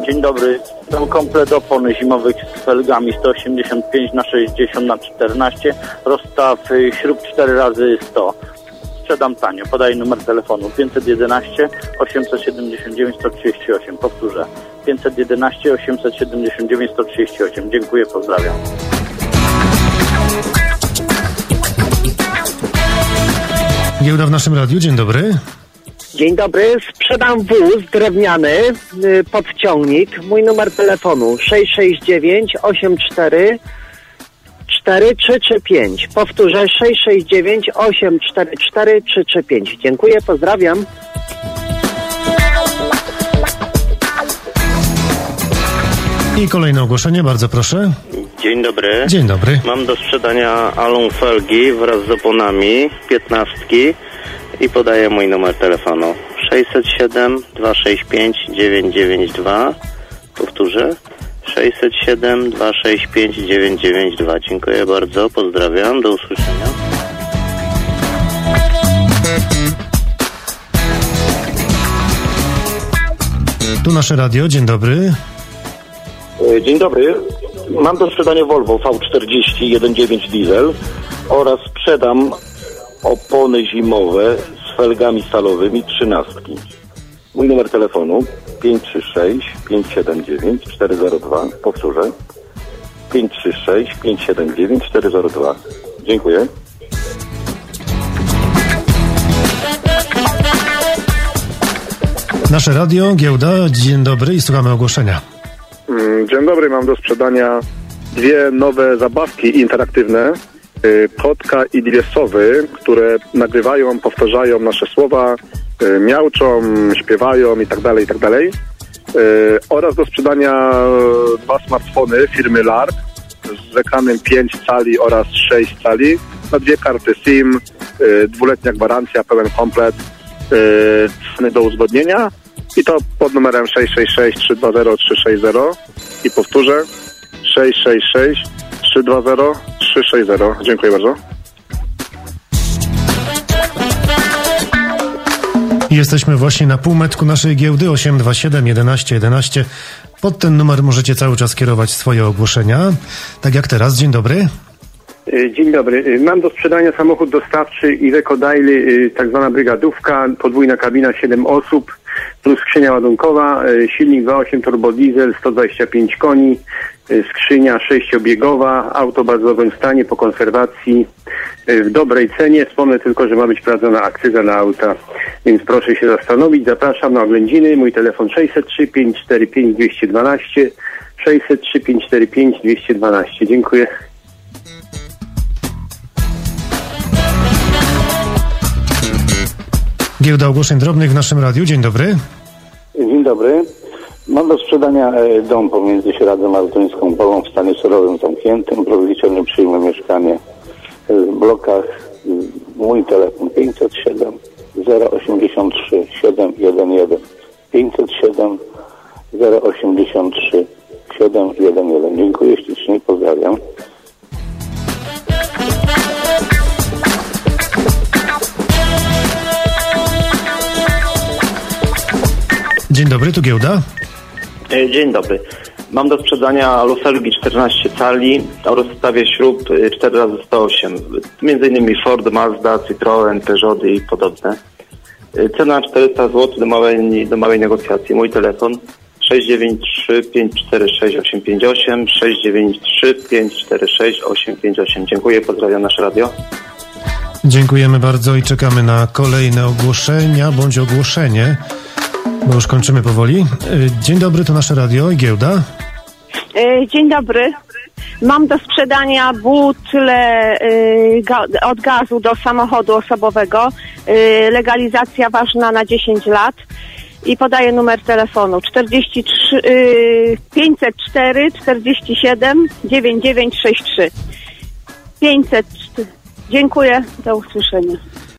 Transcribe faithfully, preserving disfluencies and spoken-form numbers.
Dzień dobry. Tam komplet opon zimowych z felgami sto osiemdziesiąt pięć na sześćdziesiąt na czternaście. Rozstaw y, śrub cztery razy sto. Sprzedam tanio. Podaję numer telefonu pięćset jedenaście osiemset siedemdziesiąt dziewięć sto trzydzieści osiem. Powtórzę. pięćset jedenaście osiemset siedemdziesiąt dziewięć sto trzydzieści osiem. Dziękuję, pozdrawiam. Giełda w naszym radiu. Dzień dobry. Dzień dobry, sprzedam wóz drewniany, y, podciągnik. Mój numer telefonu sześć sześć dziewięć osiem cztery cztery trzy trzy pięć. Powtórzę sześć sześć dziewięć osiem cztery cztery trzy trzy pięć. Dziękuję, pozdrawiam. I kolejne ogłoszenie, bardzo proszę. Dzień dobry. Dzień dobry. Mam do sprzedania Alum felgi wraz z oponami, piętnastki i podaję mój numer telefonu sześćset siedem dwieście sześćdziesiąt pięć dziewięćset dziewięćdziesiąt dwa. Powtórzę sześćset siedem dwieście sześćdziesiąt pięć dziewięćset dziewięćdziesiąt dwa. Dziękuję bardzo, pozdrawiam, do usłyszenia. Tu nasze radio, dzień dobry. Dzień dobry. Mam do sprzedania Volvo V czterdzieści jeden dziewięć diesel oraz sprzedam opony zimowe z felgami stalowymi trzynastki. Mój numer telefonu pięć trzy sześć pięć siedem dziewięć cztery zero dwa. Powtórzę pięć trzy sześć pięć siedem dziewięć cztery zero dwa. Dziękuję. Nasze radio, giełda, dzień dobry i słuchamy ogłoszenia. Dzień dobry, mam do sprzedania dwie nowe zabawki interaktywne, y, kotka i dwie sowy, które nagrywają, powtarzają nasze słowa, y, miauczą, śpiewają i tak dalej, i tak dalej. Y, oraz do sprzedania dwa smartfony firmy Lark z ekranem pięć cali oraz sześć cali, na dwie karty SIM, y, dwuletnia gwarancja, pełen komplet, y, do uzgodnienia. I to pod numerem sześć sześć sześć trzy dwa zero trzy sześć zero i powtórzę sześć sześć sześć trzy dwa zero trzy sześć zero. Dziękuję bardzo. Jesteśmy właśnie na półmetku naszej giełdy osiem dwa siedem jedenaście jedenaście. Pod ten numer możecie cały czas kierować swoje ogłoszenia. Tak jak teraz. Dzień dobry. Dzień dobry. Mam do sprzedania samochód dostawczy Iveco Daily, tak zwana brygadówka, podwójna kabina, siedem osób, plus skrzynia ładunkowa, silnik dwa przecinek osiem turbo diesel, sto dwadzieścia pięć koni, skrzynia sześciobiegowa, auto w bardzo dobrym stanie, po konserwacji, w dobrej cenie. Wspomnę tylko, że ma być wprowadzona akcyza na auta, więc proszę się zastanowić. Zapraszam na oględziny. Mój telefon sześćset trzy pięć cztery pięć dwieście dwanaście, sześćset trzy pięć cztery pięć dwieście dwanaście. Dziękuję. Giełda ogłoszeń drobnych w naszym radiu. Dzień dobry. Dzień dobry. Mam do sprzedania dom pomiędzy Śradzą a Rutyńską Polą w stanie surowym zamkniętym. W rozliczeniu przyjmę mieszkanie w blokach. Mój telefon pięćset siedem zero osiemdziesiąt trzy siedem jeden jeden. pięćset siedem zero osiemdziesiąt trzy siedem jeden jeden. Dziękuję ślicznie, pozdrawiam. Dzień dobry, tu giełda. Dzień dobry. Mam do sprzedania alufelgi czternaście cali o rozstawie śrub cztery razy sto osiem. Między innymi Ford, Mazda, Citroen, Peugeoty i podobne. Cena czterysta złotych do małej, do małej negocjacji. Mój telefon sześć dziewięć trzy pięć cztery sześć osiem pięć osiem, sześć dziewięć trzy pięć cztery sześć osiem pięć osiem. Dziękuję, pozdrawiam nasze radio. Dziękujemy bardzo i czekamy na kolejne ogłoszenia bądź ogłoszenie, bo już kończymy powoli. Dzień dobry, to nasze radio i giełda. Dzień dobry. Mam do sprzedania butle y, ga, od gazu do samochodu osobowego. Y, legalizacja ważna na dziesięć lat. I podaję numer telefonu czterdzieści trzy, y, pięćset cztery czterdzieści siedem dziewięćdziesiąt dziewięć sześćdziesiąt trzy. pięćset cztery. Dziękuję, do usłyszenia.